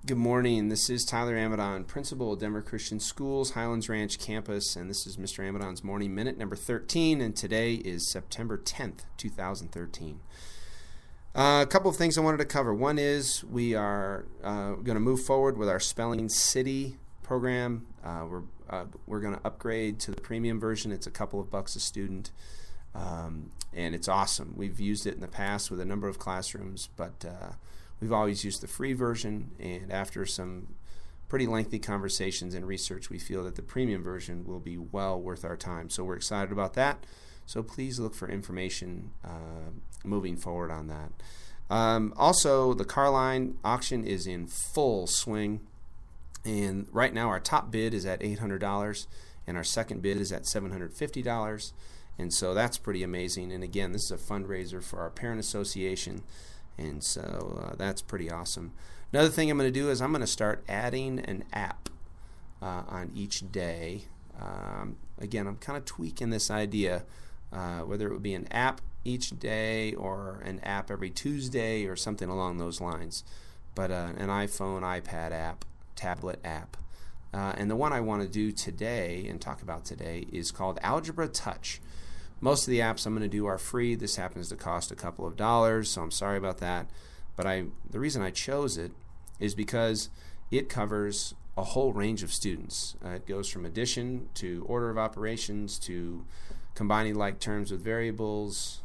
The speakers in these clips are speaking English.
Good morning. This is Tyler Amadon, principal of Denver Christian Schools, Highlands Ranch campus, and this is Mr. Amadon's Morning Minute number 13, and today is September 10th, 2013. A couple of things I wanted to cover. One is we are going to move forward with our Spelling City program. We're going to upgrade to the premium version. It's a couple of bucks a student, and it's awesome. We've used it in the past with a number of classrooms, but we've always used the free version, and after some pretty lengthy conversations and research, we feel that the premium version will be well worth our time. So we're excited about that. So please look for information moving forward on that. Also, the Carline auction is in full swing, and right now our top bid is at $800, and our second bid is at $750, and so that's pretty amazing. And again, this is a fundraiser for our parent association. And so that's pretty awesome. Another thing I'm going to do is I'm going to start adding an app on each day. Again, I'm kind of tweaking this idea, whether it would be an app each day or an app every Tuesday or something along those lines. But an iPhone, iPad app, tablet app. And the one I want to do today and talk about today is called Algebra Touch. Most of the apps I'm going to do are free. This happens to cost a couple of dollars, so I'm sorry about that. But the reason I chose it is because it covers a whole range of students. It goes from addition to order of operations to combining like terms with variables.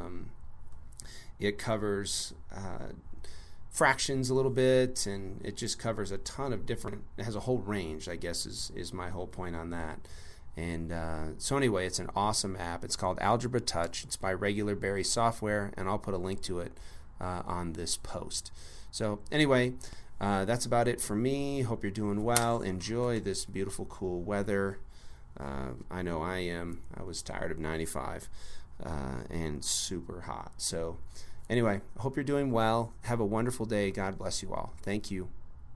It covers fractions a little bit, and it just covers a ton of different, it has a whole range, I guess is my whole point on that. And so anyway, it's an awesome app. It's called Algebra Touch. It's by Regular Berry Software, and I'll put a link to it on this post. So anyway, that's about it for me. Hope you're doing well. Enjoy this beautiful, cool weather. I know I am. I was tired of 95 and super hot. So anyway, I hope you're doing well. Have a wonderful day. God bless you all. Thank you.